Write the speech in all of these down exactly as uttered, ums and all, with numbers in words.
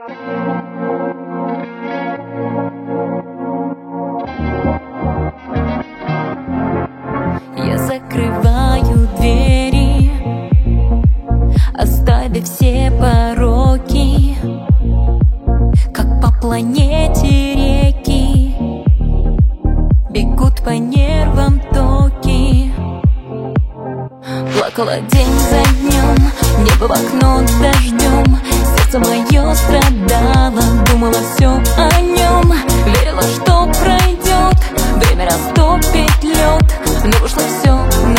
Я закрываю двери, оставив все пороки, как по планете реки бегут по нервам токи. Плакала день за днем, небо в окно дождем. Сердце мое страдало, думала все о нем. Верила, что пройдет, время растопит лед, но вышло все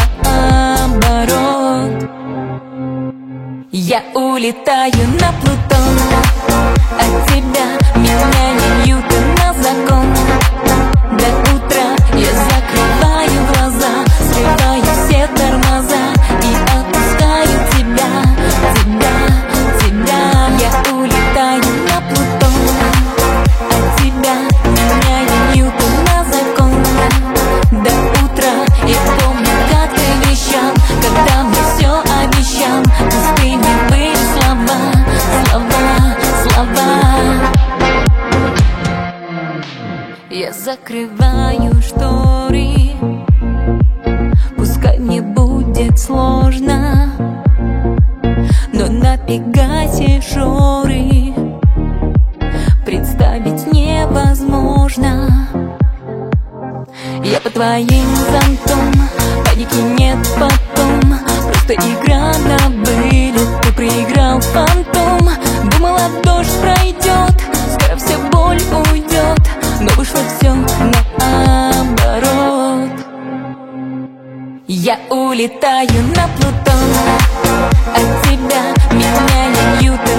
наоборот. Я улетаю на Плутон, от тебя меняю Ньютон на закон. До утра я закрываю глаза, срываю все тормоза и отпускаю тебя, тебя, тебя. Я улетаю на Плутон, от тебя меняю Ньютон на закон. До утра я помню, как ты вещал, когда мне все обещал. Пустыми были слова, слова, слова. Я закрываю шторы, пускай мне будет сложно, но на Пегасе шоры представить невозможно. Я под твоим зонтом, паники нет потом, просто игра на вылет, ты проиграл фантом. Думала, дождь пройдет, скоро вся боль уйдет, но вышло все наоборот. Я улетаю на Плутон, от тебя меняю Ньютон